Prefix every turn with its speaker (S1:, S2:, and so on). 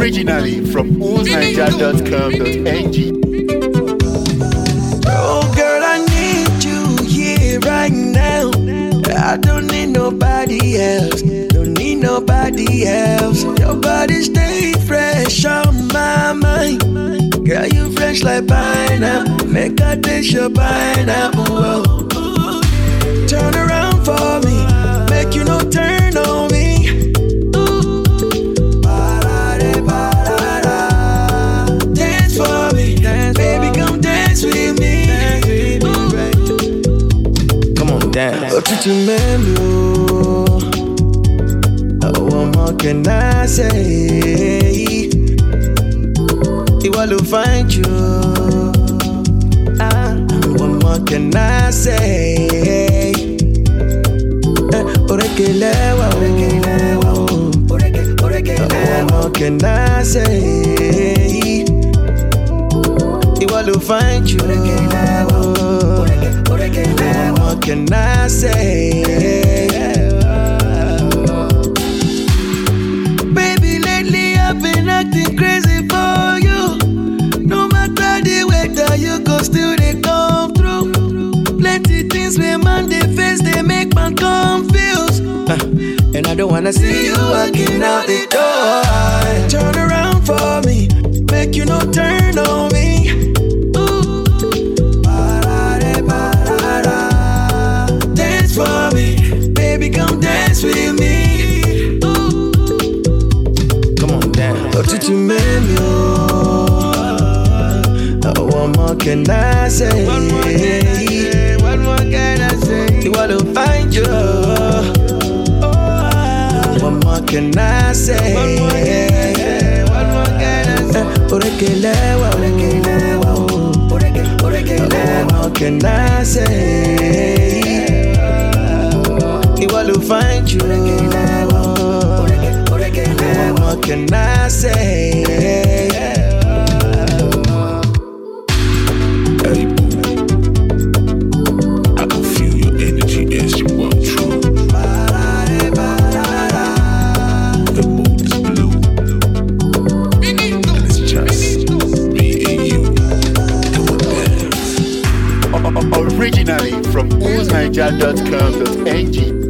S1: Originally from oozniger.com.ng.
S2: Oh girl, I need you here right now. I don't need nobody else. Don't need nobody else. Your body stay fresh on my mind. Girl, you fresh like pineapple. Make I taste your pineapple. Whoa. Turn around for me. Make you no turn on me. Dance for me. Baby, come dance with me. Come on, dance. Otutu melu. What more can I say? Iwa lo find you. What more can I say? Orekelewa, what more can I say? Iwa lo find you. What more can I say? Baby, lately I've been acting crazy for you. No matter the weather, you go still they come through. Plenty things we man they face, they make man confused. And I don't wanna see you walking out the door. Turn around for me, make you no turn on me. Dance for me, baby, come dance with me. Come on, dance. Otutu melu. What more can I say? What more can I say? You wanna find you. What more can I say? What more can I say? Orekelewa, what more can I say? You wanna find you. What more can I say?
S1: Originally from oozniger.com.ng.